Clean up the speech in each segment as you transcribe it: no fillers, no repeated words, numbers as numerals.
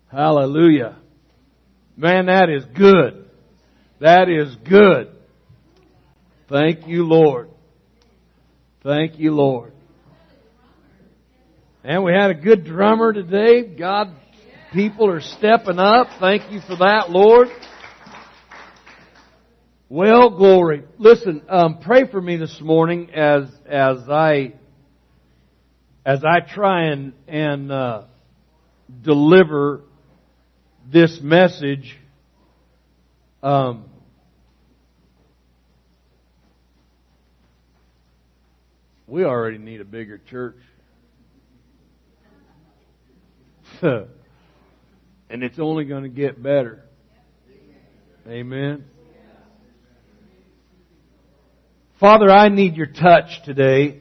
Hallelujah. Man, that is good. That is good. Thank you, Lord. Thank you, Lord. And we had a good drummer today. God, people are stepping up. Thank you for that, Lord. Well, glory. Listen, pray for me this morning as I try and deliver this message. We already need a bigger church. And it's only going to get better. Amen. Father, I need your touch today.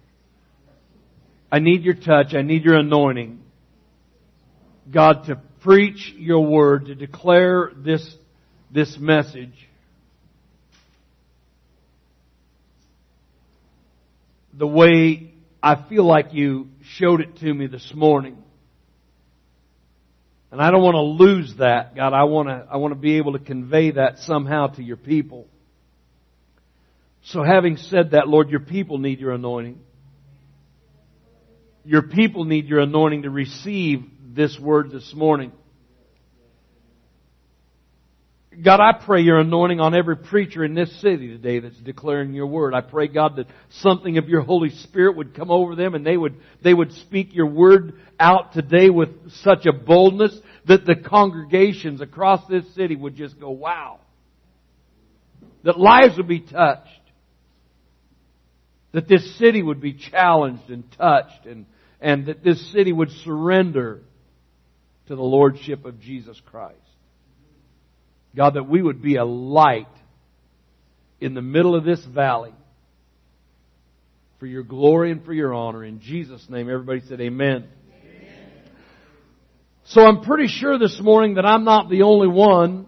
I need your touch. I need your anointing. God, to preach your word, to declare this message. The way I feel like you showed it to me this morning. And I don't want to lose that, God. I want to be able to convey that somehow to your people. So having said that, Lord, your people need your anointing. Your people need your anointing to receive this word this morning. God, I pray your anointing on every preacher in this city today that's declaring your word. I pray, God, that something of your Holy Spirit would come over them and they would speak your word out today with such a boldness that the congregations across this city would just go, wow. That lives would be touched. That this city would be challenged and touched and that this city would surrender to the Lordship of Jesus Christ. God, that we would be a light in the middle of this valley for your glory and for your honor. In Jesus' name, everybody said amen. Amen. So I'm pretty sure this morning that I'm not the only one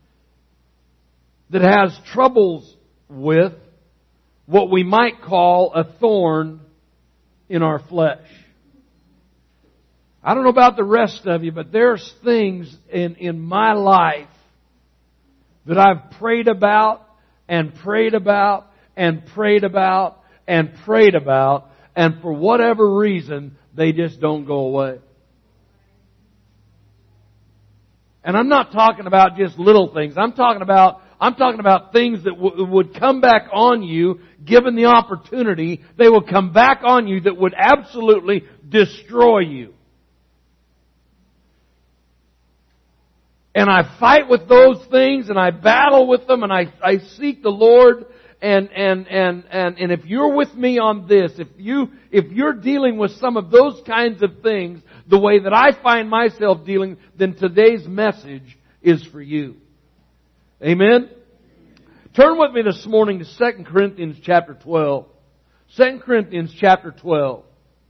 that has troubles with what we might call a thorn in our flesh. I don't know about the rest of you, but there's things in my life that I've prayed about and prayed about and prayed about and prayed about, and for whatever reason, they just don't go away. And I'm not talking about just little things. I'm talking about things that would come back on you, given the opportunity. They will come back on you that would absolutely destroy you. And I fight with those things and I battle with them and I seek the Lord and if you're with me on this, if you're dealing with some of those kinds of things the way that I find myself dealing, then today's message is for you. Amen? Turn with me this morning to 2 Corinthians chapter 12. 2 Corinthians chapter 12.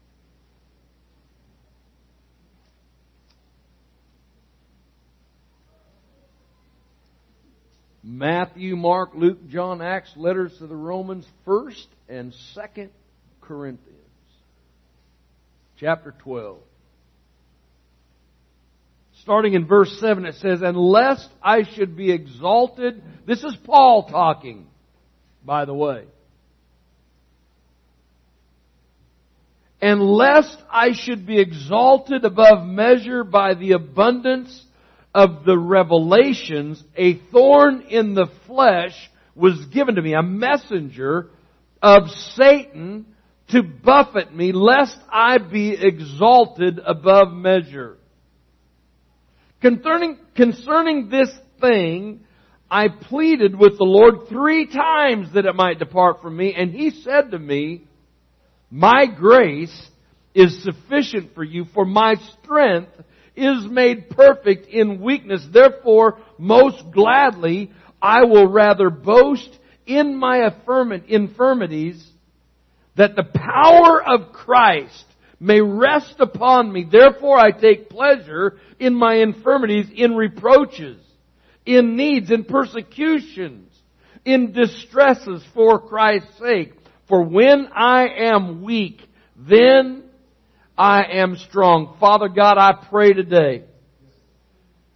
Matthew, Mark, Luke, John, Acts, letters to the Romans, 1st and 2nd Corinthians. Chapter 12. Starting in verse 7 it says, "And lest I should be exalted," this is Paul talking, by the way. "And lest I should be exalted above measure by the abundance of the revelations, a thorn in the flesh was given to me," a messenger of Satan to buffet me, lest I be exalted above measure. Concerning this thing, I pleaded with the Lord 3 times that it might depart from me, and He said to me, "My grace is sufficient for you, for my strength is made perfect in weakness. Therefore, most gladly, I will rather boast in my infirmities, that the power of Christ may rest upon me. Therefore, I take pleasure in my infirmities, in reproaches, in needs, in persecutions, in distresses for Christ's sake. For when I am weak, then I am strong." Father God, I pray today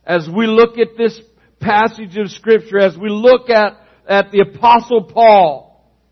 as we look at this passage of Scripture, as we look at the Apostle Paul.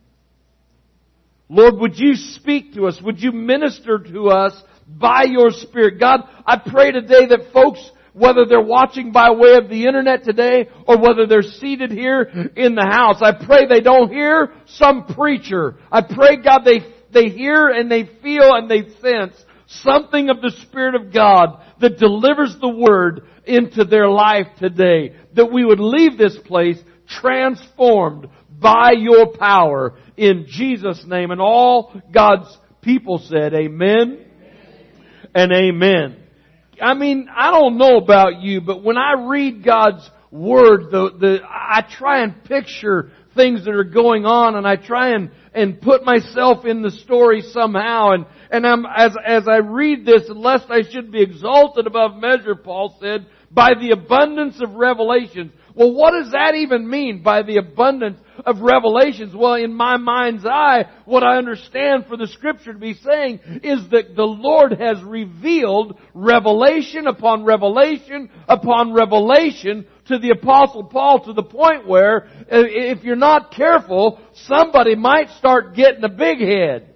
Lord, would You speak to us? Would You minister to us by Your Spirit? God, I pray today that folks, whether they're watching by way of the internet today or whether they're seated here in the house, I pray they don't hear some preacher. I pray, God, they hear and they feel and they sense something of the Spirit of God that delivers the Word into their life today. That we would leave this place transformed by Your power in Jesus' name. And all God's people said, Amen and amen. I mean, I don't know about you, but when I read God's Word, I try and picture things that are going on, and I try and put myself in the story somehow. And as I read this, lest I should be exalted above measure, Paul said, by the abundance of revelations. Well, what does that even mean, by the abundance of revelations? Well, in my mind's eye, what I understand for the Scripture to be saying is that the Lord has revealed revelation upon revelation upon revelation to the Apostle Paul, to the point where, if you're not careful, somebody might start getting a big head.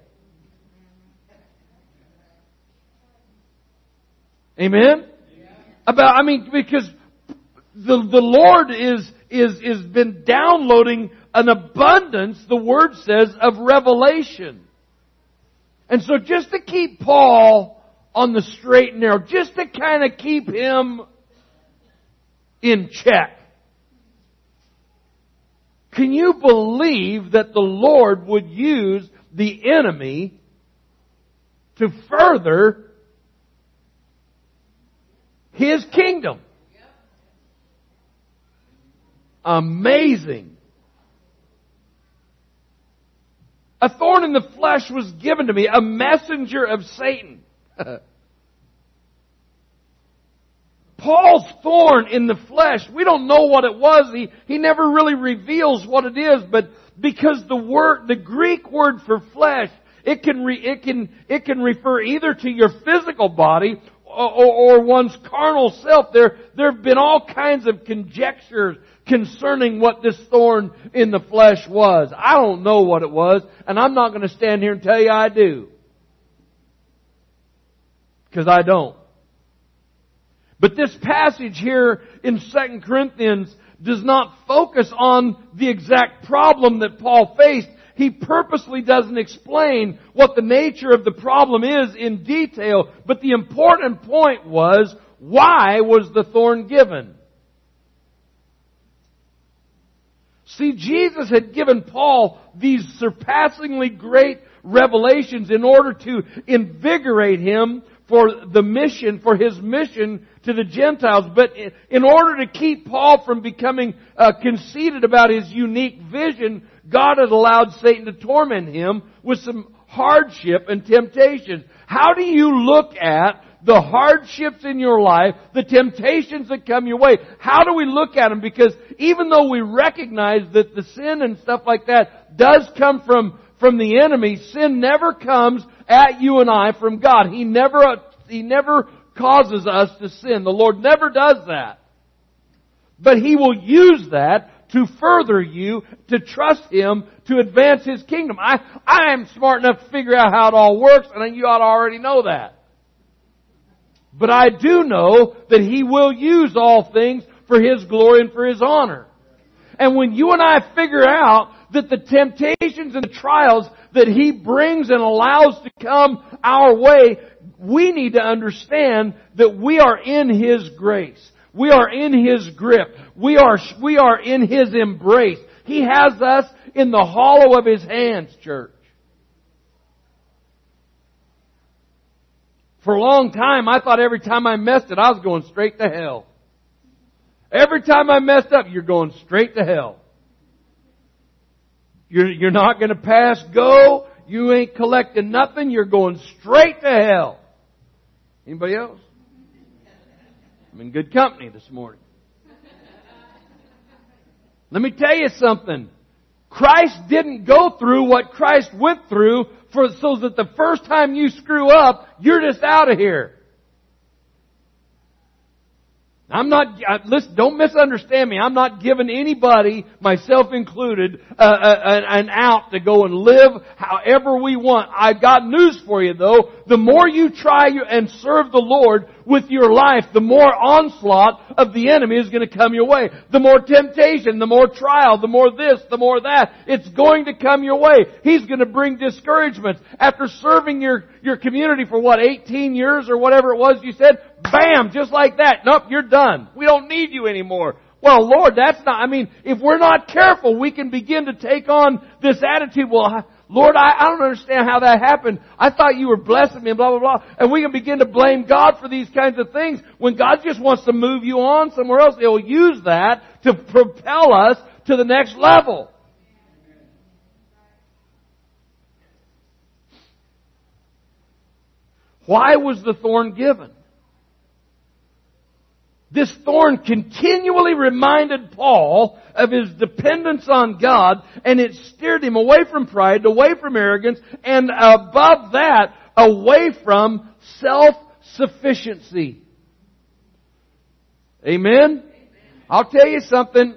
Amen? Because the Lord is been downloading an abundance, the Word says, of revelation. And so just to keep Paul on the straight and narrow, just to kind of keep him in check. Can you believe that the Lord would use the enemy to further His kingdom? Amazing. A thorn in the flesh was given to me, a messenger of Satan. Paul's thorn in the flesh, we don't know what it was. He never really reveals what it is, but because the Greek word for flesh, it can refer either to your physical body or one's carnal self. There have been all kinds of conjectures concerning what this thorn in the flesh was. I don't know what it was, and I'm not going to stand here and tell you I do. Because I don't. But this passage here in 2 Corinthians does not focus on the exact problem that Paul faced. He purposely doesn't explain what the nature of the problem is in detail, but the important point was, why was the thorn given? See, Jesus had given Paul these surpassingly great revelations in order to invigorate him for his mission to the Gentiles. But in order to keep Paul from becoming conceited about his unique vision, God had allowed Satan to torment him with some hardship and temptations. How do you look at the hardships in your life, the temptations that come your way? How do we look at them? Because even though we recognize that the sin and stuff like that does come from the enemy, sin never comes at you and I from God. He never causes us to sin. The Lord never does that. But He will use that to further you, to trust Him, to advance His kingdom. I am smart enough to figure out how it all works, and you ought to already know that. But I do know that He will use all things for His glory and for His honor. And when you and I figure out that the temptations and the trials that He brings and allows to come our way, we need to understand that we are in His grace. We are in His grip. We are in His embrace. He has us in the hollow of His hands, church. For a long time, I thought every time I messed it, I was going straight to hell. Every time I messed up, you're going straight to hell. You're not going to pass go. You ain't collecting nothing. You're going straight to hell. Anybody else? I'm in good company this morning. Let me tell you something. Christ didn't go through what Christ went through so that the first time you screw up, you're just out of here. Listen, don't misunderstand me. I'm not giving anybody, myself included, an out to go and live however we want. I've got news for you though. The more you try and serve the Lord with your life, the more onslaught of the enemy is going to come your way. The more temptation, the more trial, the more this, the more that. It's going to come your way. He's going to bring discouragement. After serving your community for 18 years or whatever it was you said, bam, just like that. Nope, you're done. We don't need you anymore. Well, Lord, if we're not careful, we can begin to take on this attitude, well, Lord, I don't understand how that happened. I thought you were blessing me and blah, blah, blah. And we can begin to blame God for these kinds of things when God just wants to move you on somewhere else. He'll use that to propel us to the next level. Why was the thorn given? This thorn continually reminded Paul of his dependence on God, and it steered him away from pride, away from arrogance, and above that, away from self-sufficiency. Amen? I'll tell you something.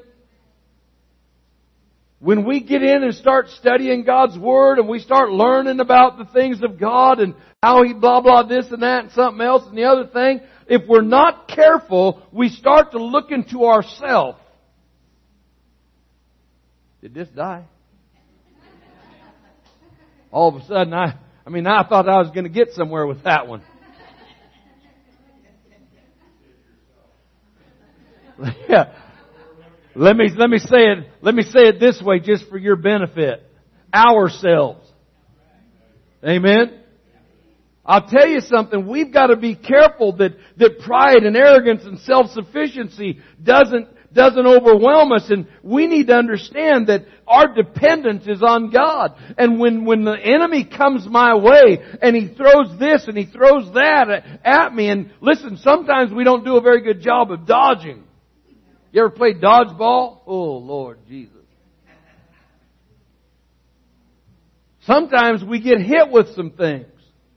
When we get in and start studying God's Word and we start learning about the things of God and how He blah blah this and that and something else and the other thing, if we're not careful, we start to look into ourselves. Did this die? All of a sudden, I thought I was going to get somewhere with that one. Yeah. Let me say it this way just for your benefit. Ourselves. Amen? I'll tell you something, we've got to be careful that pride and arrogance and self-sufficiency doesn't overwhelm us, and we need to understand that our dependence is on God. And when the enemy comes my way and he throws this and he throws that at me, and listen, sometimes we don't do a very good job of dodging. You ever played dodgeball? Oh, Lord Jesus. Sometimes we get hit with some things.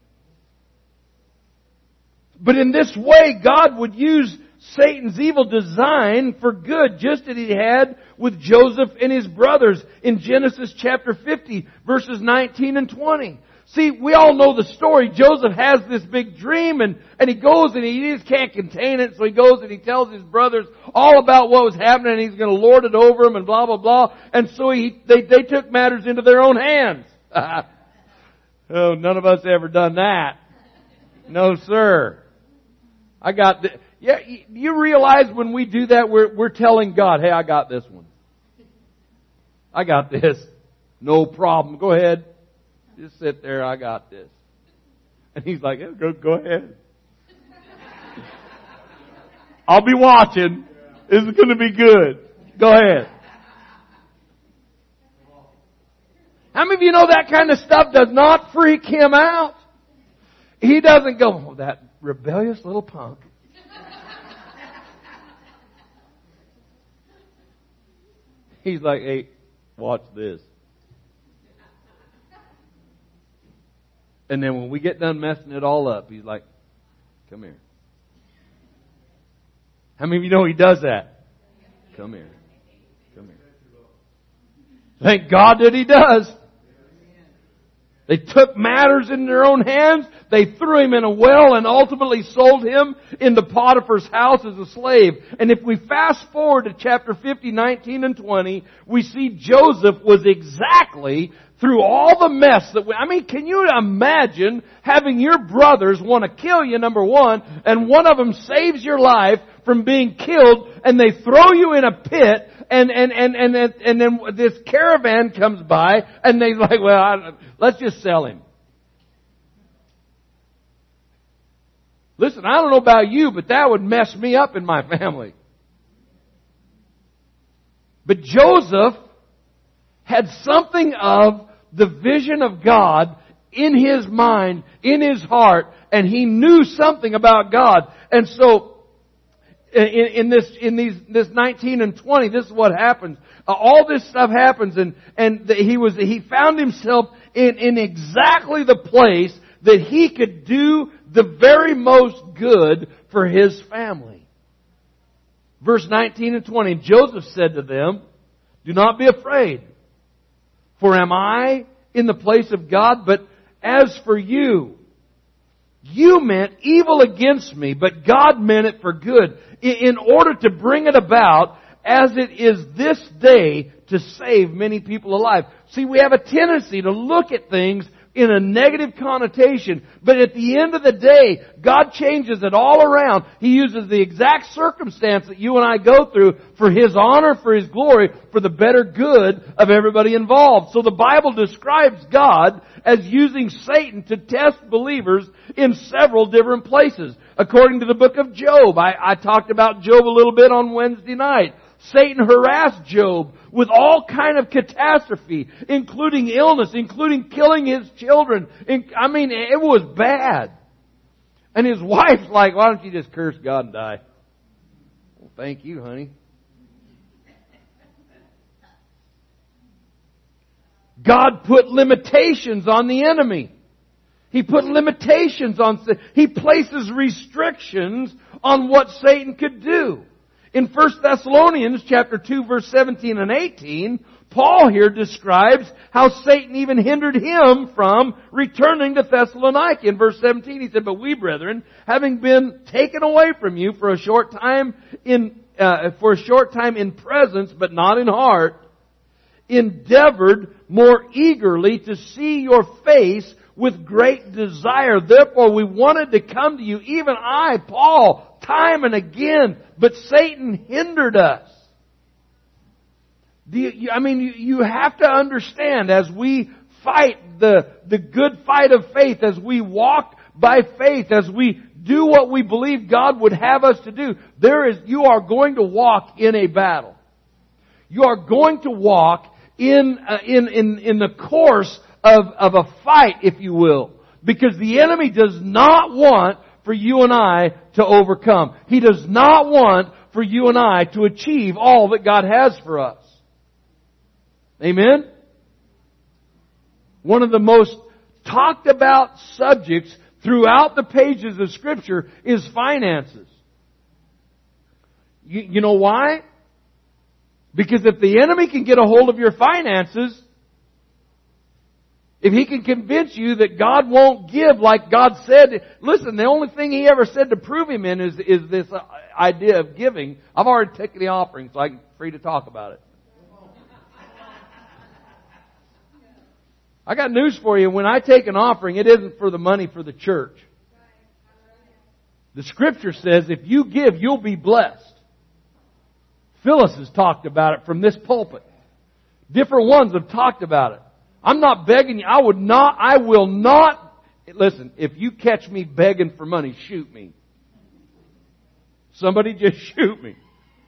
But in this way, God would use Satan's evil design for good, just as He had with Joseph and his brothers in Genesis chapter 50, verses 19 and 20. See, we all know the story. Joseph has this big dream and he goes and he just can't contain it. So he goes and he tells his brothers all about what was happening and he's going to lord it over them and blah, blah, blah. And so they took matters into their own hands. Oh, none of us ever done that. No, sir. Yeah, you realize when we do that, we're telling God, hey, I got this one. I got this. No problem. Go ahead. Just sit there, I got this. And He's like, yeah, go ahead. I'll be watching. This is going to be good. Go ahead. How many of you know that kind of stuff does not freak Him out? He doesn't go, oh, that rebellious little punk. He's like, hey, watch this. And then when we get done messing it all up, He's like, come here. How many of you know He does that? Come here. Come here. Thank God that He does. They took matters in their own hands. They threw him in a well and ultimately sold him into Potiphar's house as a slave. And if we fast forward to chapter 50, 19 and 20, we see Joseph was exactly through all the mess can you imagine having your brothers want to kill you, number one, and one of them saves your life from being killed, and they throw you in a pit, and then this caravan comes by, and they're like, well, let's just sell him. Listen, I don't know about you, but that would mess me up in my family. But Joseph had something of the vision of God in his mind, in his heart, and he knew something about God. And so, in this 19 and 20, this is what happens. All this stuff happens, and he found himself in exactly the place that he could do the very most good for his family. Verse 19 and 20, Joseph said to them, "Do not be afraid, for am I in the place of God? But as for you, you meant evil against me, but God meant it for good, in order to bring it about as it is this day to save many people alive." See, we have a tendency to look at things in a negative connotation, but at the end of the day, God changes it all around. He uses the exact circumstance that you and I go through for His honor, for His glory, for the better good of everybody involved. So the Bible describes God as using Satan to test believers in several different places. According to the book of Job, I talked about Job a little bit on Wednesday night. Satan harassed Job with all kind of catastrophe, including illness, including killing his children. I mean, it was bad. And his wife's like, "Why don't you just curse God and die?" Well, thank you, honey. God put limitations on the enemy. He put limitations on, He places restrictions on what Satan could do. In 1 Thessalonians chapter 2 verse 17 and 18, Paul here describes how Satan even hindered him from returning to Thessalonica. In verse 17 he said, "But we, brethren, having been taken away from you for a short time in presence, but not in heart, endeavored more eagerly to see your face with great desire. Therefore we wanted to come to you, even I, Paul, time and again, but Satan hindered us." You have to understand, as we fight the good fight of faith, as we walk by faith, as we do what we believe God would have us to do, you are going to walk in a battle. You are going to walk in the course of a fight, if you will. Because the enemy does not want for you and I to overcome. He does not want for you and I to achieve all that God has for us. Amen? One of the most talked about subjects throughout the pages of Scripture is finances. You know why? Because if the enemy can get a hold of your finances, if he can convince you that God won't give like God said, listen, the only thing He ever said to prove Him in is this idea of giving. I've already taken the offering, so I'm free to talk about it. I got news for you. When I take an offering, it isn't for the money for the church. The Scripture says if you give, you'll be blessed. Phyllis has talked about it from this pulpit. Different ones have talked about it. I'm not begging you. I will not. Listen, if you catch me begging for money, shoot me. Somebody just shoot me.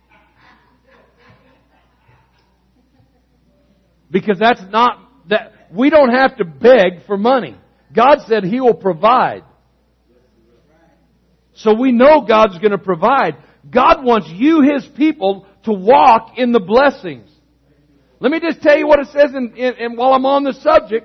Because we don't have to beg for money. God said He will provide. So we know God's going to provide. God wants you, His people, to walk in the blessings. Let me just tell you what it says while I'm on the subject.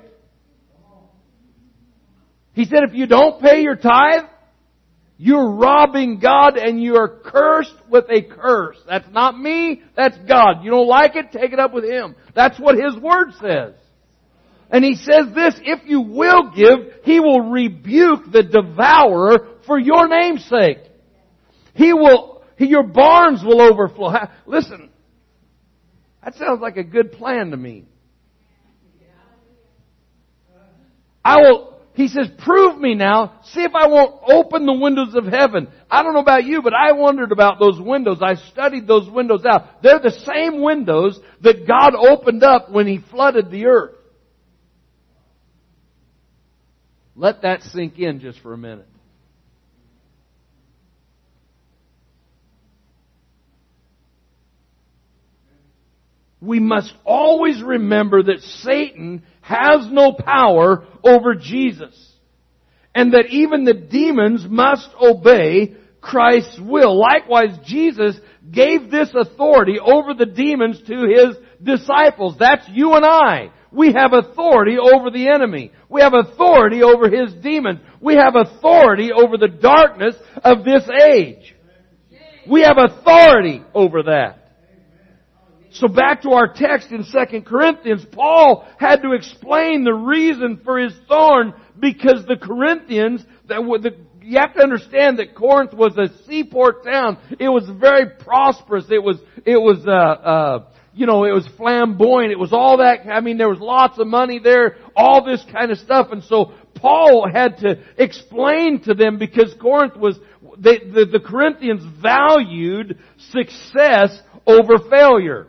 He said if you don't pay your tithe, you're robbing God and you are cursed with a curse. That's not me, that's God. You don't like it, take it up with Him. That's what His Word says. And He says this, if you will give, He will rebuke the devourer for your name's sake. Your barns will overflow. Listen, that sounds like a good plan to me. He says, prove me now. See if I won't open the windows of heaven. I don't know about you, but I wondered about those windows. I studied those windows out. They're the same windows that God opened up when He flooded the earth. Let that sink in just for a minute. We must always remember that Satan has no power over Jesus. And that even the demons must obey Christ's will. Likewise, Jesus gave this authority over the demons to His disciples. That's you and I. We have authority over the enemy. We have authority over his demons. We have authority over the darkness of this age. We have authority over that. So back to our text in 2 Corinthians, Paul had to explain the reason for his thorn because the Corinthians, you have to understand that Corinth was a seaport town. It was very prosperous. It was flamboyant. It was all that. I mean, there was lots of money there, all this kind of stuff. And so Paul had to explain to them because Corinth was, the Corinthians valued success over failure.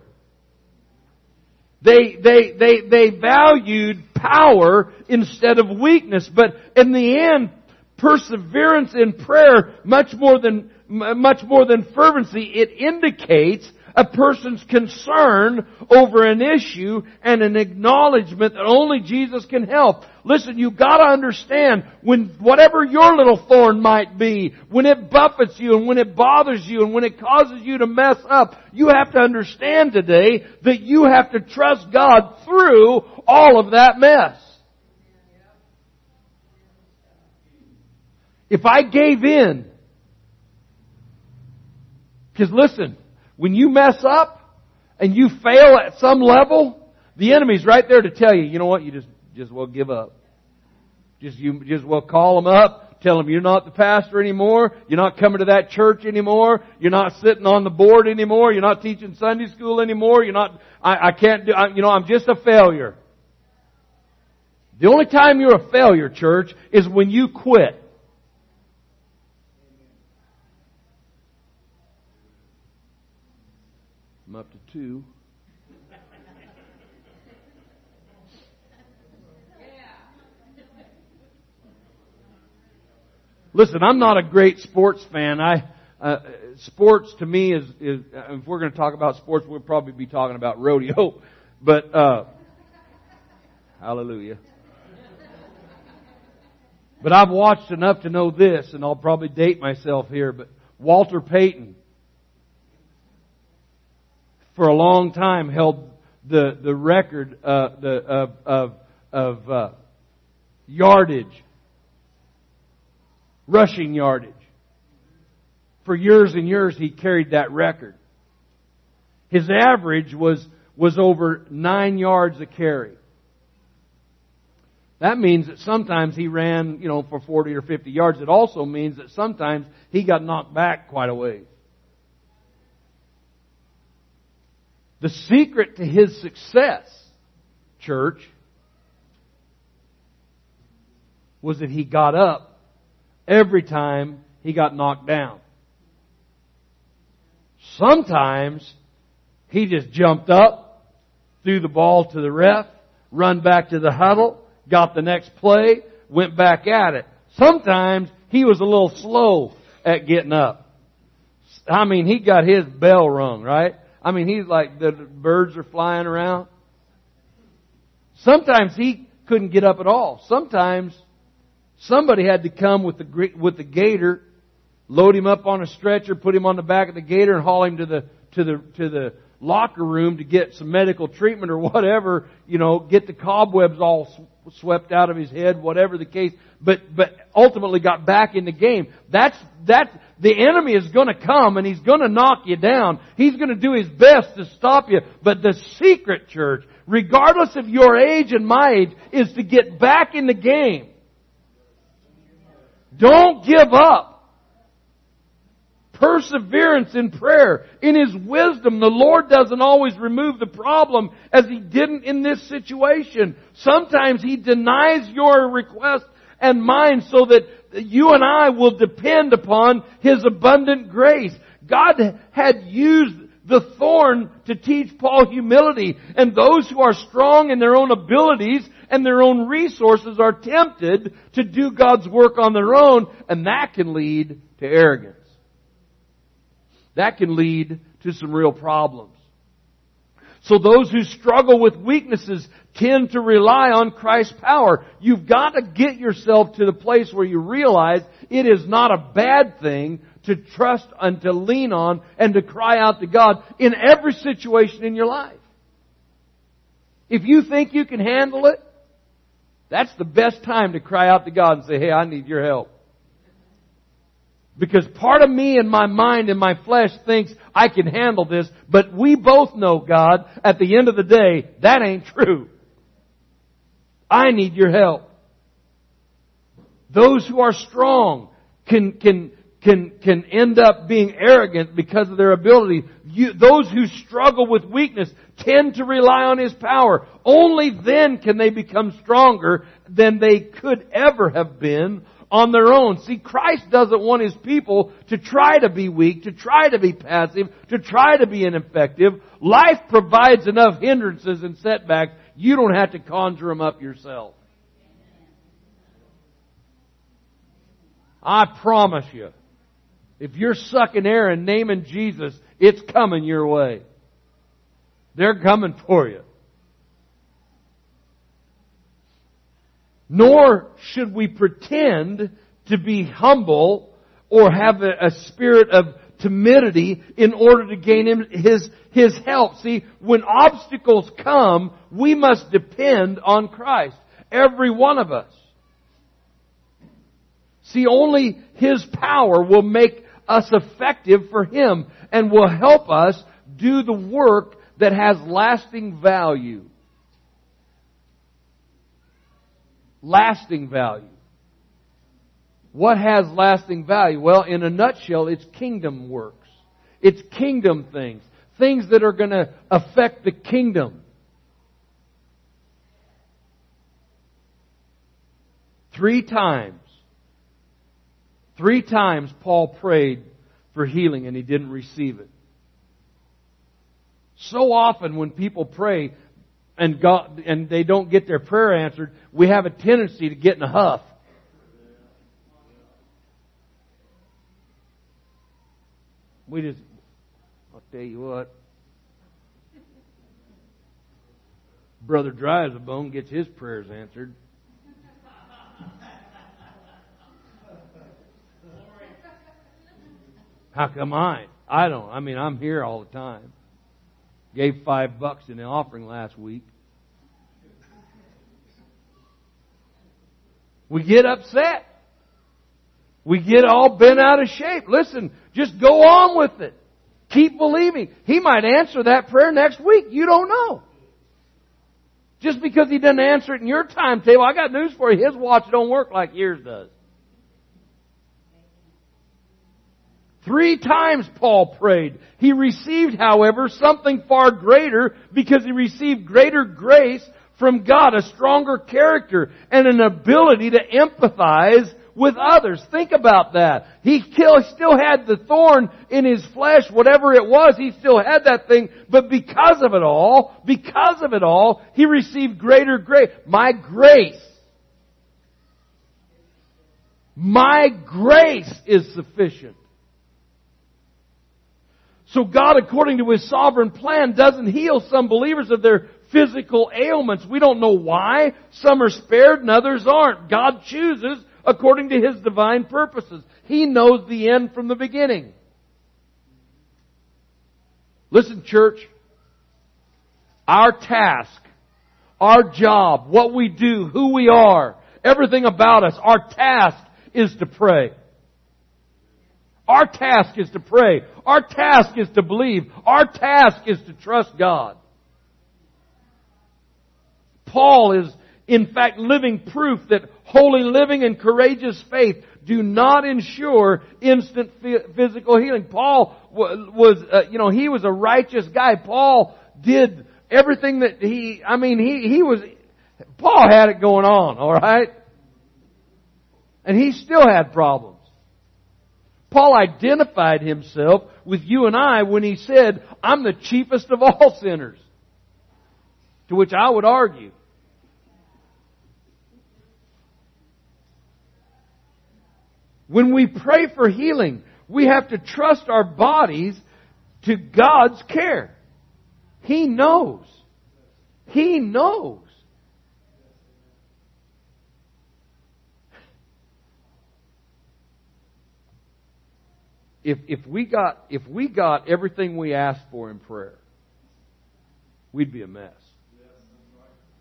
They valued power instead of weakness. But in the end, perseverance in prayer, much more than fervency, it indicates a person's concern over an issue and an acknowledgement that only Jesus can help. Listen, you've got to understand, when whatever your little thorn might be, when it buffets you and when it bothers you and when it causes you to mess up, you have to understand today that you have to trust God through all of that mess. If I gave in, because listen, when you mess up and you fail at some level, the enemy's right there to tell you, you know what, you just well give up. You just well call them up, tell them you're not the pastor anymore, you're not coming to that church anymore, you're not sitting on the board anymore, you're not teaching Sunday school anymore, I'm just a failure. The only time you're a failure, church, is when you quit. I'm up to 2. Listen, I'm not a great sports fan. Sports to me is if we're going to talk about sports, we'll probably be talking about rodeo. But hallelujah. But I've watched enough to know this, and I'll probably date myself here. But Walter Payton, for a long time, held the record of yardage. Rushing yardage. For years and years he carried that record. His average was over 9 yards a carry. That means that sometimes he ran, for 40 or 50 yards. It also means that sometimes he got knocked back quite a ways. The secret to his success, church, was that he got up every time he got knocked down. Sometimes he just jumped up, threw the ball to the ref, run back to the huddle, got the next play, went back at it. Sometimes he was a little slow at getting up. I mean, he got his bell rung, right? I mean, he's like the birds are flying around. Sometimes he couldn't get up at all. Sometimes somebody had to come with the gator, load him up on a stretcher, put him on the back of the gator, and haul him to the locker room to get some medical treatment or whatever. Get the cobwebs all swept out of his head, whatever the case. But ultimately got back in the game. That's the enemy is going to come and he's going to knock you down. He's going to do his best to stop you. But the secret, church, regardless of your age and my age, is to get back in the game. Don't give up. Perseverance in prayer. In His wisdom, the Lord doesn't always remove the problem as He didn't in this situation. Sometimes He denies your request and mine so that you and I will depend upon His abundant grace. God had used the thorn to teach Paul humility, and those who are strong in their own abilities and their own resources are tempted to do God's work on their own, and that can lead to arrogance. That can lead to some real problems. So those who struggle with weaknesses tend to rely on Christ's power. You've got to get yourself to the place where you realize it is not a bad thing to trust and to lean on and to cry out to God in every situation in your life. If you think you can handle it, that's the best time to cry out to God and say, hey, I need your help. Because part of me and my mind and my flesh thinks I can handle this, but we both know, God, at the end of the day, that ain't true. I need your help. Those who are strong can end up being arrogant because of their ability. Those who struggle with weakness tend to rely on His power. Only then can they become stronger than they could ever have been on their own. See, Christ doesn't want His people to try to be weak, to try to be passive, to try to be ineffective. Life provides enough hindrances and setbacks. You don't have to conjure them up yourself. I promise you, if you're sucking air and naming Jesus, it's coming your way. They're coming for you. Nor should we pretend to be humble or have a spirit of timidity in order to gain His help. See, when obstacles come, we must depend on Christ. Every one of us. See, only His power will make us effective for Him and will help us do the work that has lasting value. Lasting value. What has lasting value? Well, in a nutshell, it's kingdom works. It's kingdom things. Things that are going to affect the kingdom. 3 times Paul prayed for healing and he didn't receive it. So often when people pray and they don't get their prayer answered, we have a tendency to get in a huff. I'll tell you what. Brother Dry as a Bone gets his prayers answered. How come I don't? I mean, I'm here all the time. Gave $5 in the offering last week. We get upset. We get all bent out of shape. Listen, just go on with it. Keep believing. He might answer that prayer next week. You don't know. Just because He doesn't answer it in your timetable, I got news for you. His watch don't work like yours does. 3 times Paul prayed. He received, however, something far greater because he received greater grace from God, a stronger character, and an ability to empathize with others. Think about that. He still had the thorn in his flesh, whatever it was, he still had that thing, but because of it all, he received greater grace. My grace is sufficient. So God, according to His sovereign plan, doesn't heal some believers of their physical ailments. We don't know why. Some are spared and others aren't. God chooses according to His divine purposes. He knows the end from the beginning. Listen, church. Our task, our job, what we do, who we are, everything about us, our task is to pray. Our task is to pray. Our task is to believe. Our task is to trust God. Paul is, in fact, living proof that holy living and courageous faith do not ensure instant physical healing. Paul he was a righteous guy. Paul did everything that Paul had it going on, all right? And he still had problems. Paul identified himself with you and I when he said, I'm the chiefest of all sinners. To which I would argue. When we pray for healing, we have to trust our bodies to God's care. He knows. He knows. If we got everything we asked for in prayer, we'd be a mess.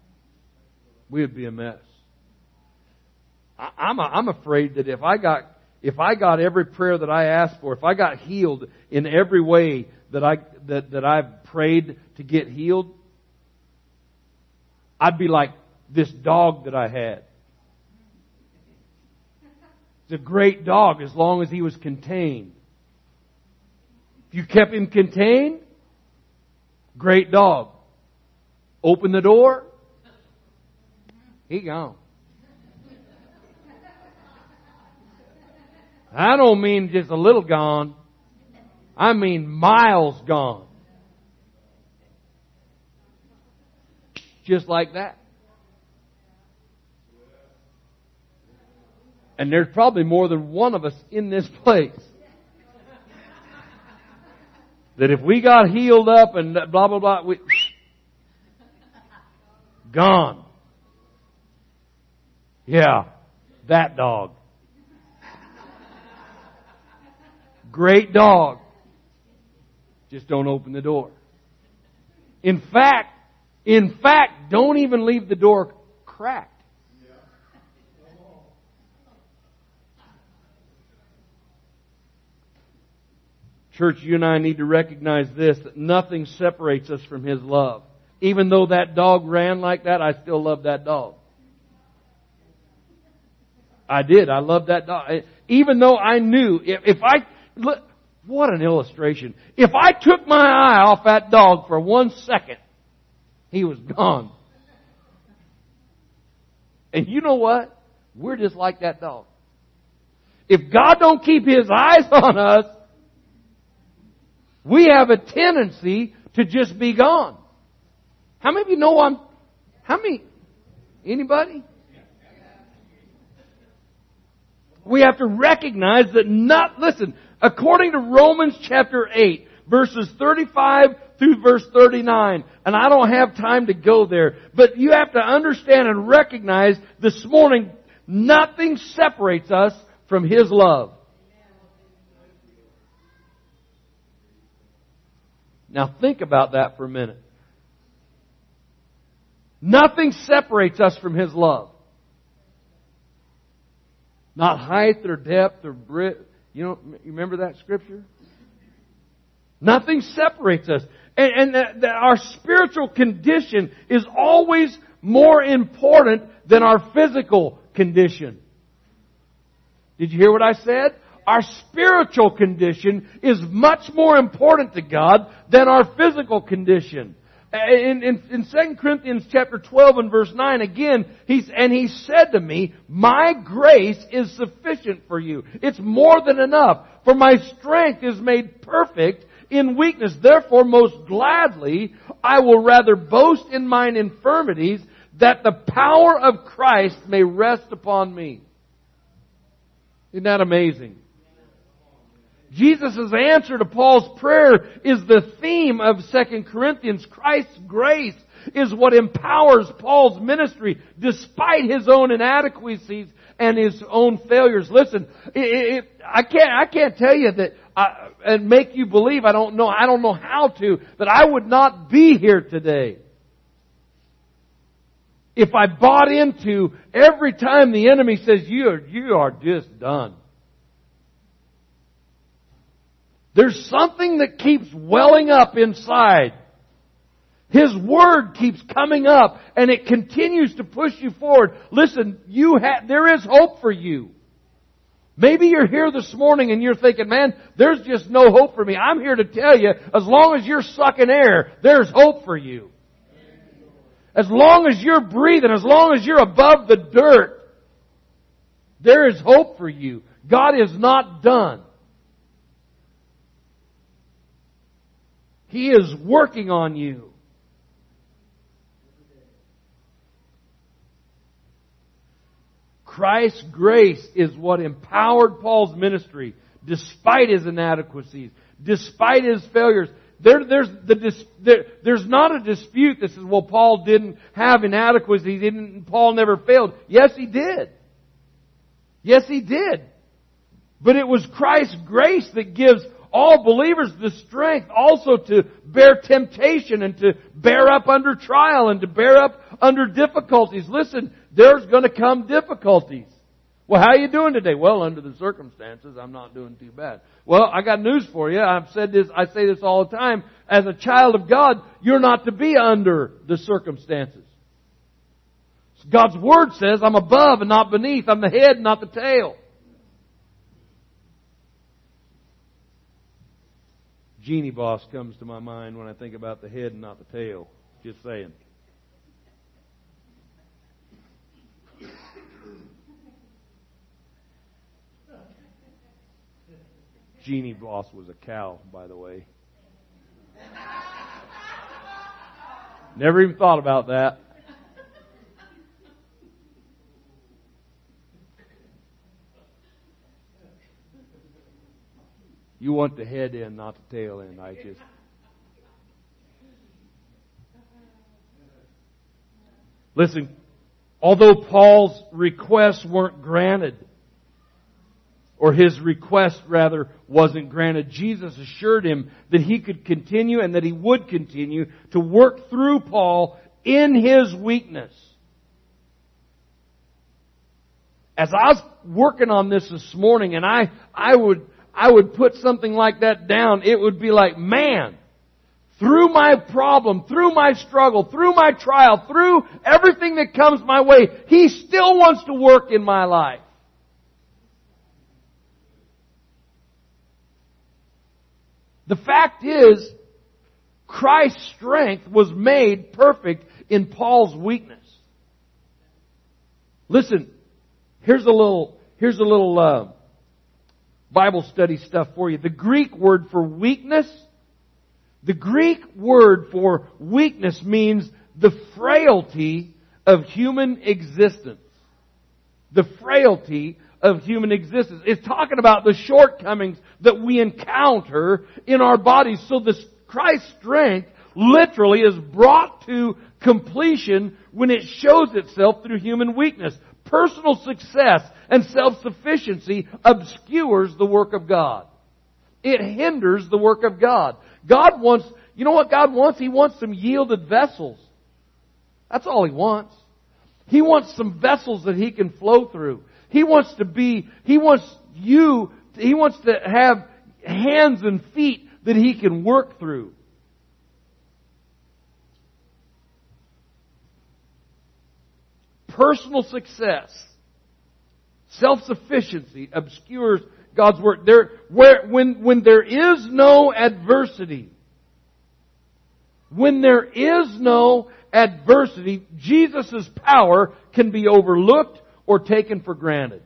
We would be a mess. I'm afraid that if I got if I got every prayer that I asked for, if I got healed in every way that I've prayed to get healed, I'd be like this dog that I had. It's a great dog as long as he was contained. If you kept him contained, great dog. Open the door, he gone. I don't mean just a little gone. I mean miles gone. Just like that. And there's probably more than one of us in this place that if we got healed up and blah, blah, blah, gone. Yeah, that dog. Great dog. Just don't open the door. In fact, don't even leave the door cracked. Church, you and I need to recognize this, that nothing separates us from His love. Even though that dog ran like that, I still love that dog. I did. I loved that dog. Even though I knew, look, what an illustration. If I took my eye off that dog for 1 second, he was gone. And you know what? We're just like that dog. If God don't keep His eyes on us, we have a tendency to just be gone. How many of you know anybody? We have to recognize that listen, according to Romans chapter 8, verses 35 through verse 39, and I don't have time to go there, but you have to understand and recognize this morning, nothing separates us from His love. Now think about that for a minute. Nothing separates us from His love. Not height or depth or breadth. You remember that scripture? Nothing separates us. And our spiritual condition is always more important than our physical condition. Did you hear what I said? Our spiritual condition is much more important to God than our physical condition. In 2 Corinthians chapter 12 and verse 9, again, He said to me, my grace is sufficient for you. It's more than enough. For my strength is made perfect in weakness. Therefore, most gladly, I will rather boast in mine infirmities, that the power of Christ may rest upon me. Isn't that amazing? Jesus' answer to Paul's prayer is the theme of 2 Corinthians. Christ's grace is what empowers Paul's ministry despite his own inadequacies and his own failures. Listen, I can't tell you that and make you believe, I don't know how to, that I would not be here today if I bought into every time the enemy says, you are just done. There's something that keeps welling up inside. His Word keeps coming up and it continues to push you forward. Listen, there is hope for you. Maybe you're here this morning and you're thinking, man, there's just no hope for me. I'm here to tell you, as long as you're sucking air, there's hope for you. As long as you're breathing, as long as you're above the dirt, there is hope for you. God is not done. He is working on you. Christ's grace is what empowered Paul's ministry, despite his inadequacies, despite his failures. There's not a dispute that says, well, Paul didn't have inadequacies, Paul never failed. Yes, he did. Yes, he did. But it was Christ's grace that gives all believers the strength also to bear temptation and to bear up under trial and to bear up under difficulties. Listen, there's going to come difficulties. Well, how are you doing today? Well, under the circumstances, I'm not doing too bad. Well, I got news for you. I say this all the time. As a child of God, you're not to be under the circumstances. God's Word says, I'm above and not beneath. I'm the head and not the tail. Genie Boss comes to my mind when I think about the head and not the tail. Just saying. Genie Boss was a cow, by the way. Never even thought about that. You want the head in, not the tail in. Listen, although Paul's requests weren't granted, or his request rather wasn't granted, Jesus assured him that he could continue and that he would continue to work through Paul in his weakness. As I was working on this morning, and I would put something like that down, it would be like, man, through my problem, through my struggle, through my trial, through everything that comes my way, He still wants to work in my life. The fact is, Christ's strength was made perfect in Paul's weakness. Listen, here's a little Bible study stuff for you. The Greek word for weakness means the frailty of human existence. The frailty of human existence. It's talking about the shortcomings that we encounter in our bodies. So this Christ's strength literally is brought to completion when it shows itself through human weakness. Personal success and self-sufficiency obscures the work of God. It hinders the work of God. God wants, you know what God wants? He wants some yielded vessels. That's all He wants. He wants some vessels that He can flow through. He wants to have hands and feet that He can work through. Personal success, self-sufficiency obscures God's work. When there is no adversity, Jesus' power can be overlooked or taken for granted.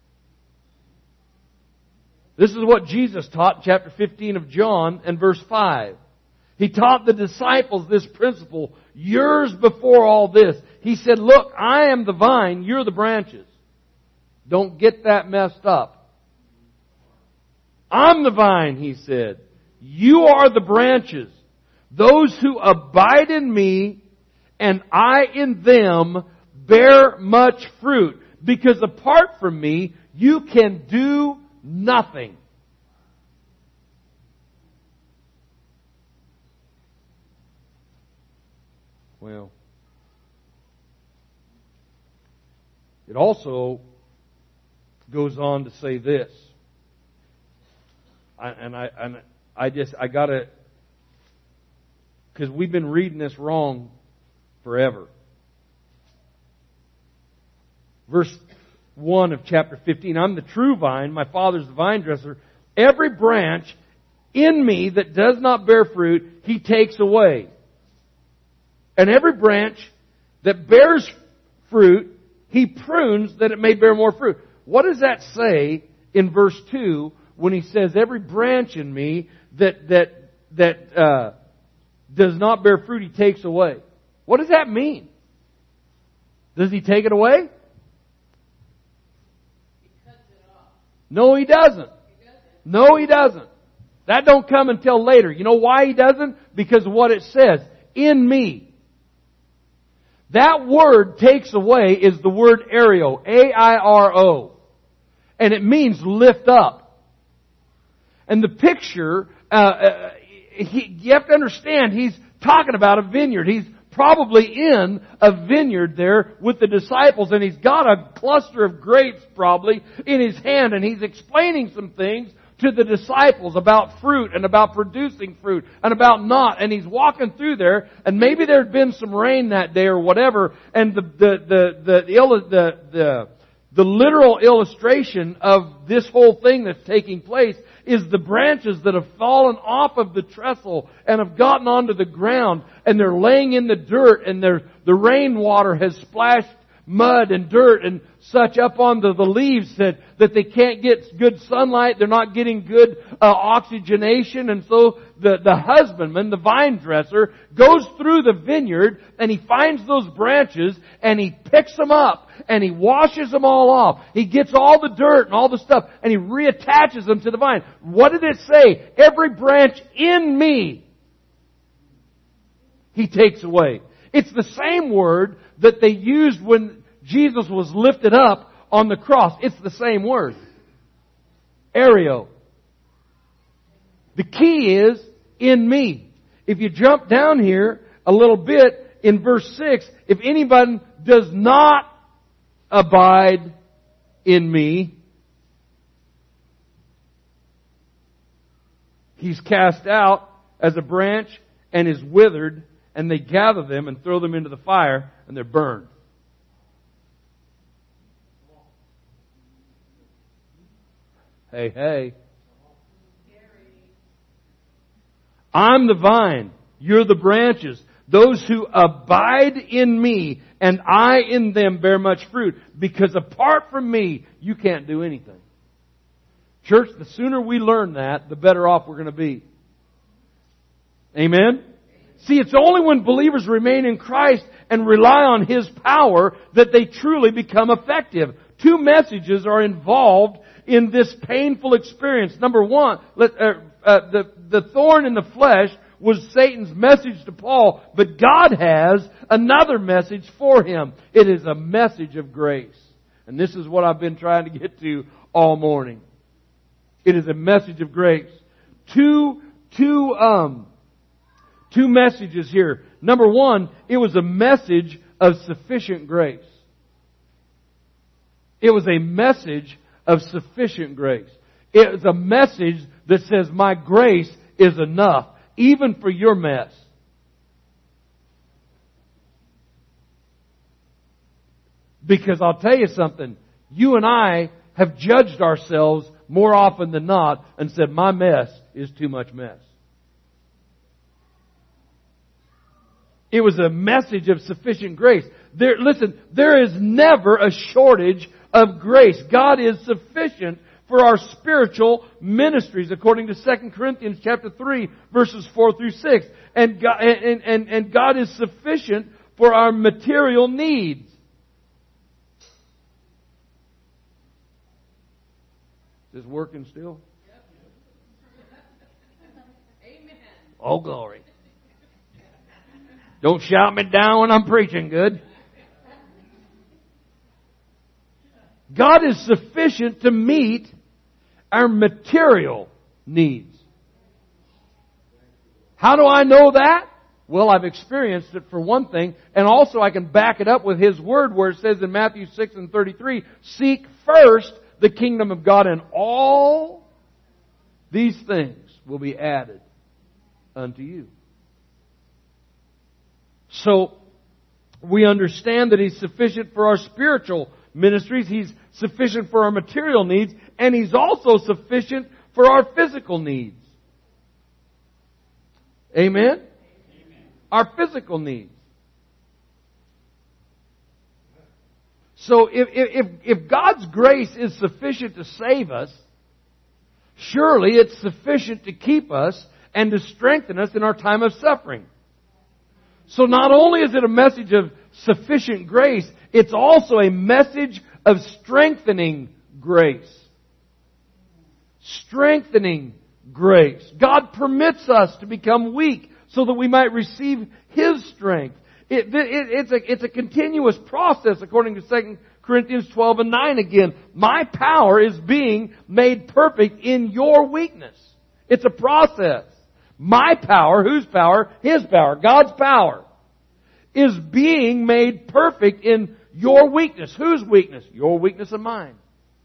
This is what Jesus taught in chapter 15 of John and verse 5. He taught the disciples this principle years before all this. He said, look, I am the vine, you're the branches. Don't get that messed up. I'm the vine, He said. You are the branches. Those who abide in Me and I in them bear much fruit. Because apart from Me, you can do nothing. Well, it also goes on to say this. I gotta, because we've been reading this wrong forever. Verse 1 of chapter 15, I'm the true vine, my Father's the vine dresser. Every branch in Me that does not bear fruit, He takes away. And every branch that bears fruit, He prunes that it may bear more fruit. What does that say in verse 2 when He says, every branch in Me that does not bear fruit, He takes away? What does that mean? Does He take it away? No, He doesn't. No, He doesn't. That don't come until later. You know why He doesn't? Because of what it says. In Me. That word takes away is the word airo. A-I-R-O. And it means lift up. And the picture, you have to understand, He's talking about a vineyard. He's probably in a vineyard there with the disciples, and he's got a cluster of grapes probably in his hand, and he's explaining some things to the disciples about fruit and about producing fruit and about not. And he's walking through there, and maybe there had been some rain that day or whatever, and the literal illustration of this whole thing that's taking place is the branches that have fallen off of the trestle and have gotten onto the ground, and they're laying in the dirt, and the rainwater has splashed mud and dirt and such up onto the leaves that they can't get good sunlight. They're not getting good oxygenation. And so the husbandman, the vine dresser, goes through the vineyard and he finds those branches and he picks them up and he washes them all off. He gets all the dirt and all the stuff and he reattaches them to the vine. What did it say? Every branch in me He takes away. It's the same word that they used when Jesus was lifted up on the cross. It's the same word. Areo. The key is in me. If you jump down here a little bit in verse 6, if anybody does not abide in me, he's cast out as a branch and is withered, and they gather them and throw them into the fire, and they're burned. Hey, hey. I'm the vine. You're the branches. Those who abide in me and I in them bear much fruit. Because apart from me, you can't do anything. Church, the sooner we learn that, the better off we're going to be. Amen? See, it's only when believers remain in Christ and rely on His power that they truly become effective. Two messages are involved in this painful experience. Number one, the thorn in the flesh was Satan's message to Paul, but God has another message for him. It is a message of grace. And this is what I've been trying to get to all morning. It is a message of grace. Two messages here. Number one, it was a message of sufficient grace. It was a message of sufficient grace. It is a message that says, my grace is enough, even for your mess. Because I'll tell you something, you and I have judged ourselves more often than not and said, my mess is too much mess. It was a message of sufficient grace. Listen, there is never a shortage of grace. God is sufficient for our spiritual ministries, according to 2 Corinthians chapter 3, verses 4 through 6. And God is sufficient for our material needs. Is this working still? Amen. Oh, glory. Don't shout me down when I'm preaching good. God is sufficient to meet our material needs. How do I know that? Well, I've experienced it for one thing, and also I can back it up with His Word where it says in Matthew 6:33, seek first the kingdom of God, and all these things will be added unto you. So, we understand that He's sufficient for our spiritual ministries, He's sufficient for our material needs, and He's also sufficient for our physical needs. Amen? Amen. Our physical needs. So if God's grace is sufficient to save us, surely it's sufficient to keep us and to strengthen us in our time of suffering. So not only is it a message of sufficient grace, it's also a message of strengthening grace. Strengthening grace. God permits us to become weak so that we might receive His strength. It's a continuous process according to 2 Corinthians 12 and 9 again. My power is being made perfect in your weakness. It's a process. My power, whose power? His power, God's power, is being made perfect in your weakness. Whose weakness? Your weakness and mine.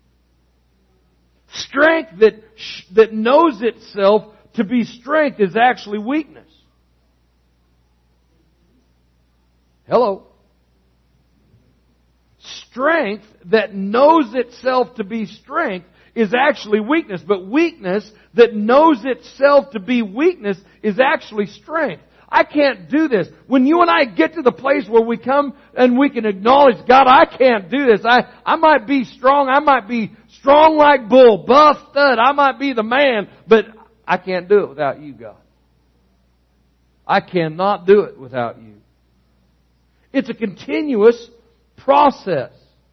Strength that knows itself to be strength is actually weakness. Hello. Strength that knows itself to be strength is actually weakness. But weakness that knows itself to be weakness is actually strength. I can't do this. When you and I get to the place where we come and we can acknowledge, God, I can't do this. I might be strong. I might be strong like bull, buff stud. I might be the man, but I can't do it without you, God. I cannot do it without you. It's a continuous process.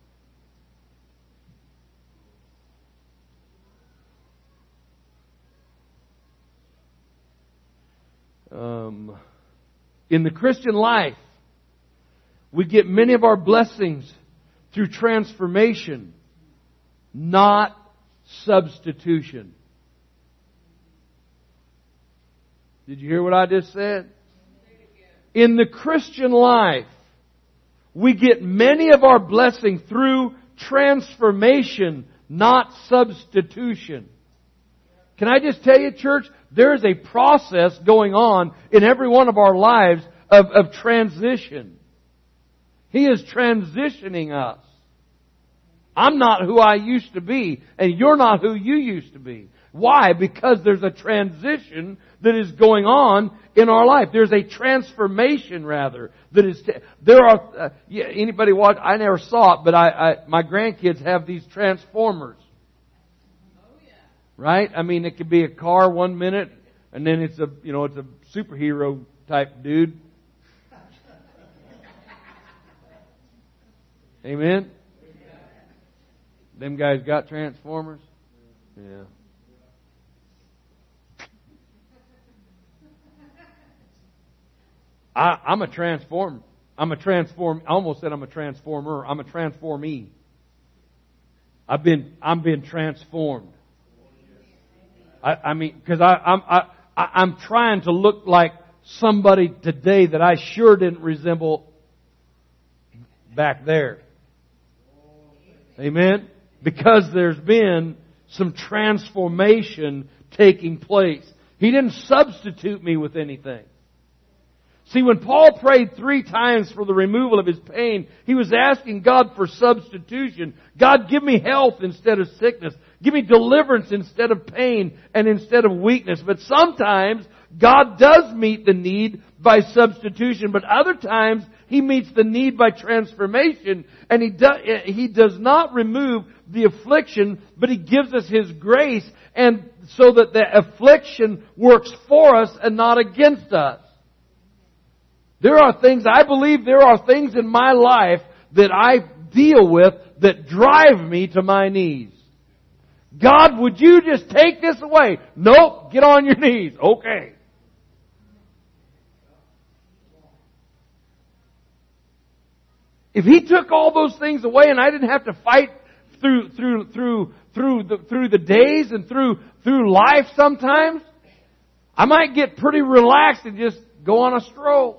In the Christian life, we get many of our blessings through transformation, not substitution. Did you hear what I just said? In the Christian life, we get many of our blessing through transformation, not substitution. Can I just tell you, church, there is a process going on in every one of our lives of transition. He is transitioning us. I'm not who I used to be, and you're not who you used to be. Why? Because there's a transition that is going on in our life. There's a transformation, rather, that is. There are. Anybody watch? I never saw it, but my grandkids have these transformers. Right? I mean, it could be a car 1 minute, and then it's a superhero type dude. Amen? Them guys got transformers? Yeah. I'm a transformer. I almost said I'm a transformer. I'm a transformee. I'm being transformed. I mean, because I'm trying to look like somebody today that I sure didn't resemble back there. Amen? Because there's been some transformation taking place. He didn't substitute me with anything. See, when Paul prayed 3 times for the removal of his pain, he was asking God for substitution. God, give me health instead of sickness. Give me deliverance instead of pain and instead of weakness. But sometimes God does meet the need by substitution, but other times He meets the need by transformation, and He does not remove the affliction, but He gives us His grace, and so that the affliction works for us and not against us. I believe there are things in my life that I deal with that drive me to my knees. God, would you just take this away? Nope, get on your knees. Okay. If He took all those things away and I didn't have to fight through the days and through life sometimes, I might get pretty relaxed and just go on a stroll.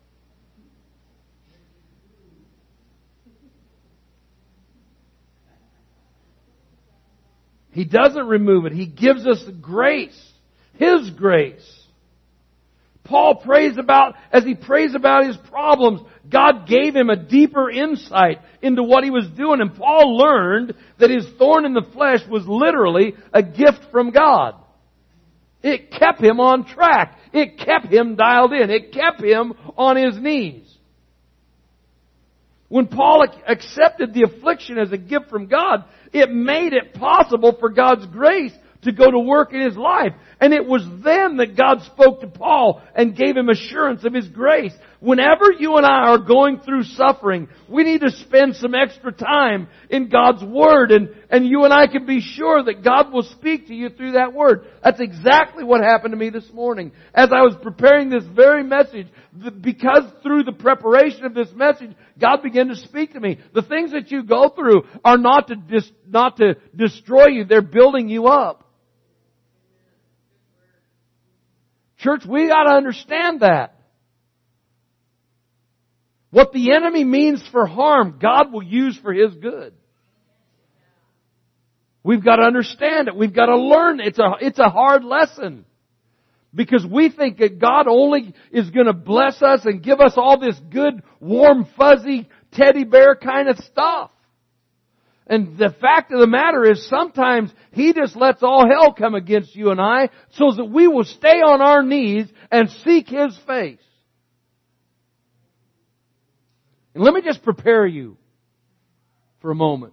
He doesn't remove it. He gives us grace. His grace. Paul prays about, as he prays about his problems, God gave him a deeper insight into what he was doing. And Paul learned that his thorn in the flesh was literally a gift from God. It kept him on track. It kept him dialed in. It kept him on his knees. When Paul accepted the affliction as a gift from God, it made it possible for God's grace to go to work in his life. And it was then that God spoke to Paul and gave him assurance of His grace. Whenever you and I are going through suffering, we need to spend some extra time in God's Word, and you and I can be sure that God will speak to you through that Word. That's exactly what happened to me this morning. As I was preparing this very message, because through the preparation of this message, God began to speak to me. The things that you go through are not to destroy you, they're building you up. Church, we got to understand that. What the enemy means for harm, God will use for His good. We've got to understand it. We've got to learn. It's a hard lesson. Because we think that God only is going to bless us and give us all this good, warm, fuzzy, teddy bear kind of stuff. And the fact of the matter is sometimes He just lets all hell come against you and I so that we will stay on our knees and seek His face. And let me just prepare you for a moment.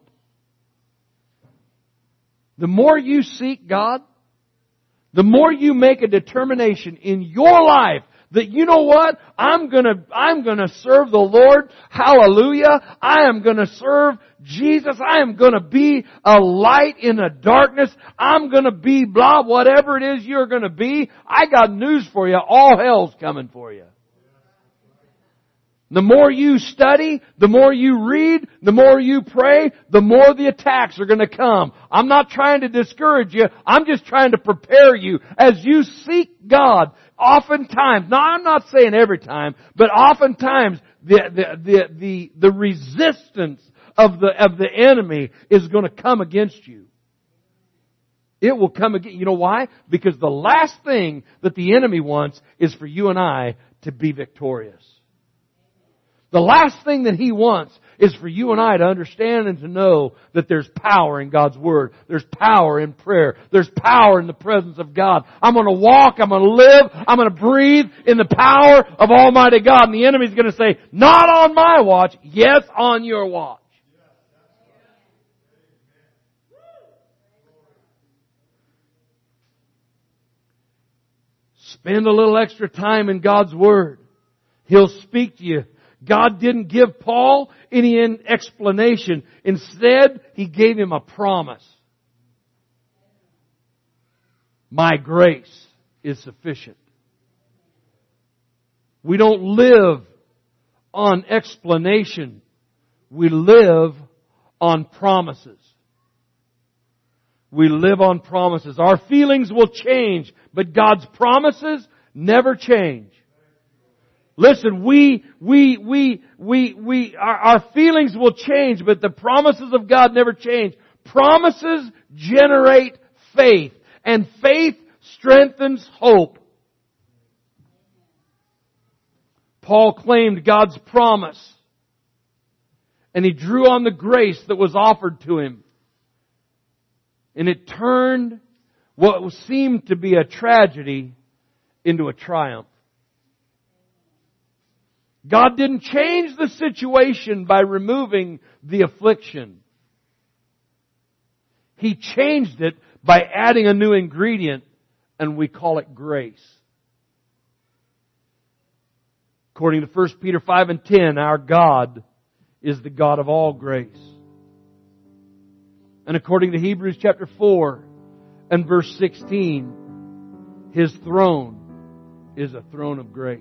The more you seek God, the more you make a determination in your life that, you know what, I'm gonna serve the Lord. Hallelujah. I am gonna serve Jesus. I am gonna be a light in the darkness. I'm gonna be blah, whatever it is you're gonna be. I got news for you. All hell's coming for you. The more you study, the more you read, the more you pray, the more the attacks are going to come. I'm not trying to discourage you. I'm just trying to prepare you. As you seek God, oftentimes, now I'm not saying every time, but oftentimes the resistance of the enemy is going to come against you. It will come again. You know why? Because the last thing that the enemy wants is for you and I to be victorious. The last thing that he wants is for you and I to understand and to know that there's power in God's Word. There's power in prayer. There's power in the presence of God. I'm going to walk, I'm going to live, I'm going to breathe in the power of Almighty God. And the enemy's going to say, not on my watch, yes, on your watch. Spend a little extra time in God's Word. He'll speak to you. God didn't give Paul any explanation. Instead, He gave him a promise. My grace is sufficient. We don't live on explanation. We live on promises. We live on promises. Our feelings will change, but God's promises never change. Listen, our feelings will change, but the promises of God never change. Promises generate faith, and faith strengthens hope. Paul claimed God's promise, and he drew on the grace that was offered to him. And it turned what seemed to be a tragedy into a triumph. God didn't change the situation by removing the affliction. He changed it by adding a new ingredient, and we call it grace. According to 1 Peter 5 and 10, our God is the God of all grace. And according to Hebrews chapter 4 and verse 16, His throne is a throne of grace.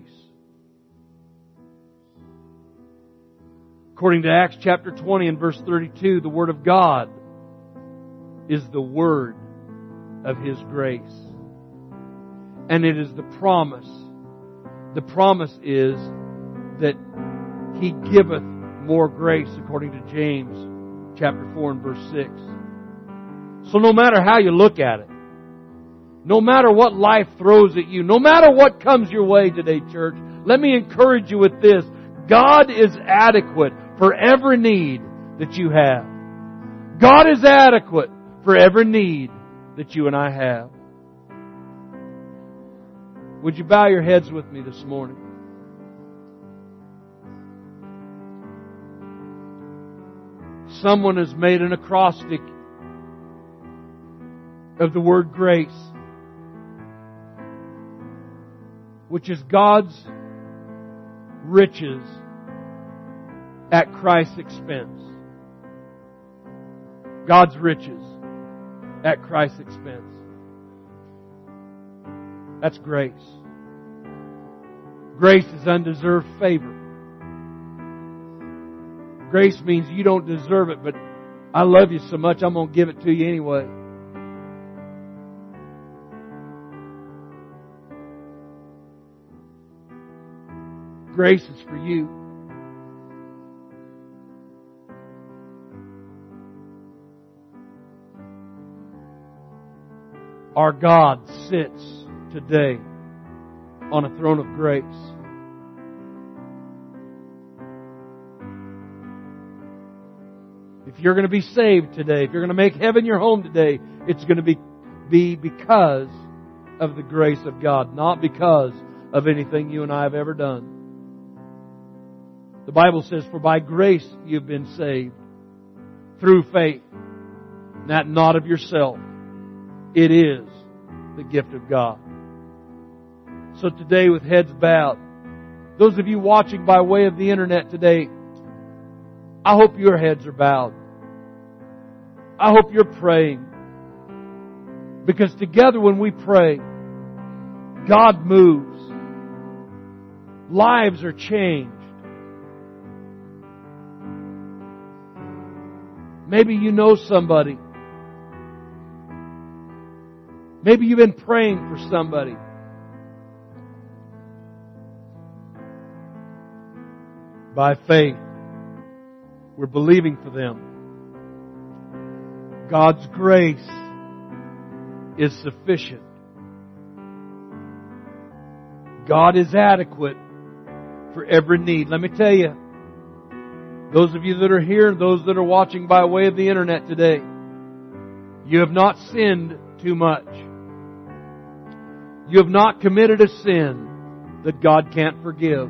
According to Acts chapter 20 and verse 32, the Word of God is the Word of His grace. And it is the promise. The promise is that He giveth more grace, according to James chapter 4 and verse 6. So no matter how you look at it, no matter what life throws at you, no matter what comes your way today, church, let me encourage you with this. God is adequate for every need that you have. God is adequate for every need that you and I have. Would you bow your heads with me this morning? Someone has made an acrostic of the word grace, which is God's riches at Christ's expense. God's riches at Christ's expense. That's grace. Grace is undeserved favor. Grace means you don't deserve it, but I love you so much I'm going to give it to you anyway. Grace is for you. Our God sits today on a throne of grace. If you're going to be saved today, if you're going to make heaven your home today, it's going to be because of the grace of God, not because of anything you and I have ever done. The Bible says, "For by grace you've been saved, through faith, that not of yourself. It is the gift of God." So today, with heads bowed, those of you watching by way of the internet today, I hope your heads are bowed. I hope you're praying. Because together when we pray, God moves. Lives are changed. Maybe you know somebody. Maybe you've been praying for somebody. By faith, we're believing for them. God's grace is sufficient. God is adequate for every need. Let me tell you, those of you that are here and those that are watching by way of the internet today, you have not sinned too much. You have not committed a sin that God can't forgive.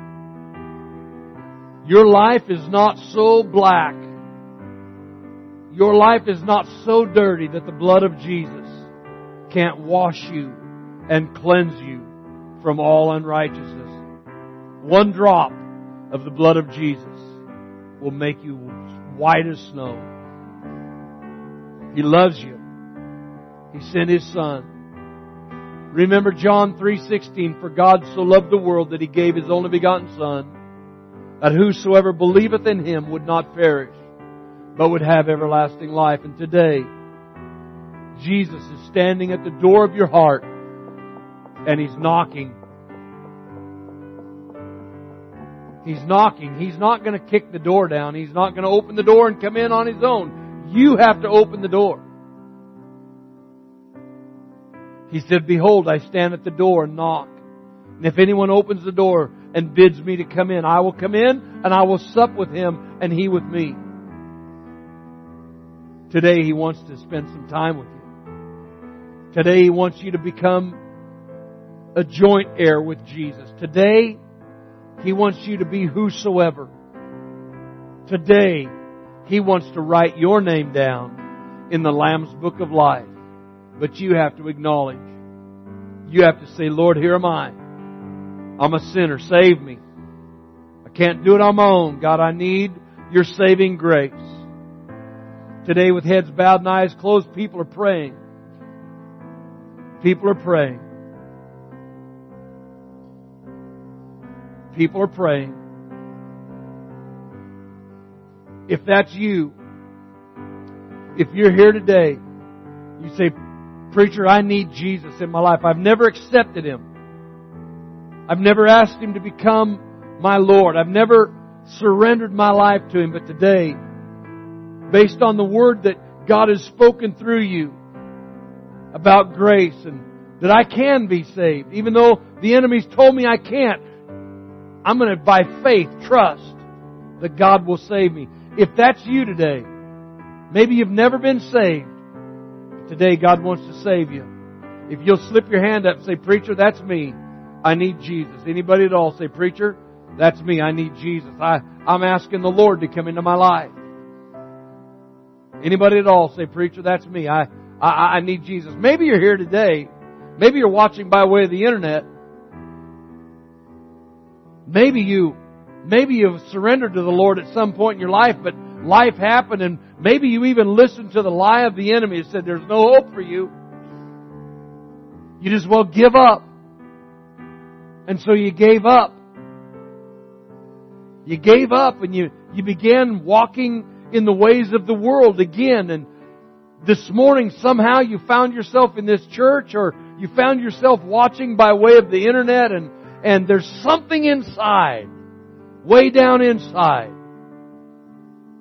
Your life is not so black. Your life is not so dirty that the blood of Jesus can't wash you and cleanse you from all unrighteousness. One drop of the blood of Jesus will make you white as snow. He loves you. He sent His Son. Remember John 3:16, "For God so loved the world that He gave His only begotten Son, that whosoever believeth in Him would not perish, but would have everlasting life." And today, Jesus is standing at the door of your heart, and He's knocking. He's knocking. He's not going to kick the door down. He's not going to open the door and come in on His own. You have to open the door. He said, "Behold, I stand at the door and knock. And if anyone opens the door and bids me to come in, I will come in and I will sup with him and he with me." Today He wants to spend some time with you. Today He wants you to become a joint heir with Jesus. Today He wants you to be whosoever. Today He wants to write your name down in the Lamb's Book of Life. But you have to acknowledge. You have to say, "Lord, here am I. I'm a sinner. Save me. I can't do it on my own. God, I need Your saving grace." Today, with heads bowed and eyes closed, people are praying. People are praying. People are praying. If that's you, if you're here today, you say, "Preacher, I need Jesus in my life. I've never accepted Him. I've never asked Him to become my Lord. I've never surrendered my life to Him. But today, based on the Word that God has spoken through you about grace and that I can be saved, even though the enemy's told me I can't, I'm going to, by faith, trust that God will save me." If that's you today, maybe you've never been saved, today God wants to save you. If you'll slip your hand up and say, "Preacher, that's me. I need Jesus." Anybody at all say, "Preacher, that's me. I need Jesus. I'm asking the Lord to come into my life." Anybody at all say, "Preacher, that's me. I need Jesus." Maybe you're here today. Maybe you're watching by way of the internet. Maybe you've surrendered to the Lord at some point in your life, but life happened, and maybe you even listened to the lie of the enemy and said, "There's no hope for you. You just will give up." And so you gave up. You gave up and you began walking in the ways of the world again. And this morning somehow you found yourself in this church, or you found yourself watching by way of the internet, and there's something inside, way down inside,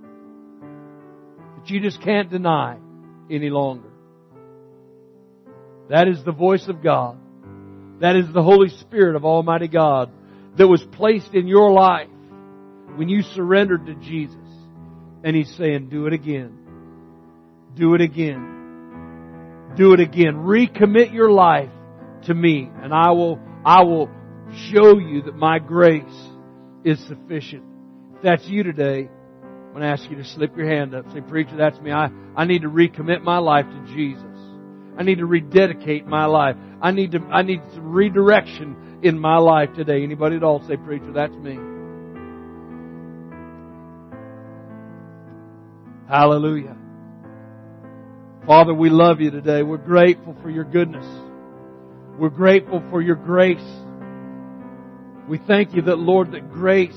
that you just can't deny any longer. That is the voice of God. That is the Holy Spirit of Almighty God that was placed in your life when you surrendered to Jesus. And He's saying, do it again. Do it again. Do it again. Recommit your life to me, and I will show you that my grace is sufficient. If that's you today, I'm going to ask you to slip your hand up. Say, preacher, that's me. I need to recommit my life to Jesus. I need to rededicate my life. I need some redirection in my life today. Anybody at all say, preacher, that's me. Hallelujah. Father, we love You today. We're grateful for Your goodness. We're grateful for Your grace. We thank You that, Lord, that grace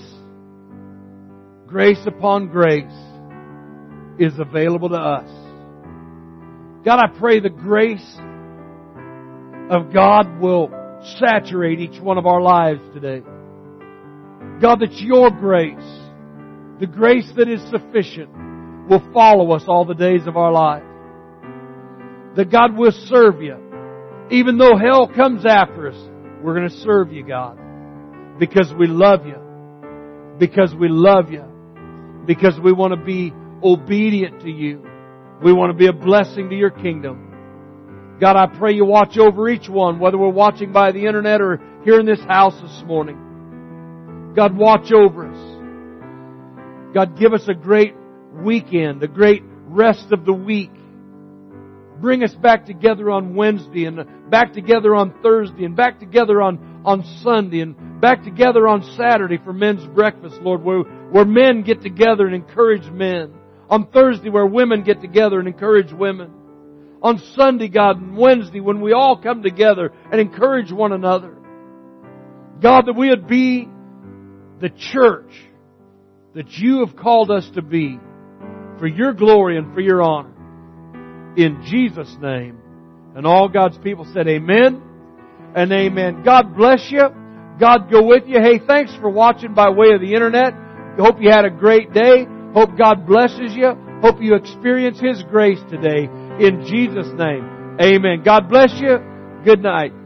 upon grace is available to us. God, I pray the grace of God will saturate each one of our lives today. God, that Your grace, the grace that is sufficient, will follow us all the days of our life. That God will serve You. Even though hell comes after us, we're going to serve You, God. Because we love You. Because we love You. Because we want to be obedient to You. We want to be a blessing to Your kingdom. God, I pray You watch over each one, whether we're watching by the internet or here in this house this morning. God, watch over us. God, give us a great weekend, a great rest of the week. Bring us back together on Wednesday and back together on Thursday and back together on Sunday and back together on Saturday for men's breakfast, Lord, where men get together and encourage men. On Thursday where women get together and encourage women. On Sunday, God, and Wednesday when we all come together and encourage one another. God, that we would be the church that You have called us to be for Your glory and for Your honor. In Jesus' name. And all God's people said amen and amen. God bless you. God go with you. Hey, thanks for watching by way of the internet. Hope you had a great day. Hope God blesses you. Hope you experience His grace today. In Jesus' name. Amen. God bless you. Good night.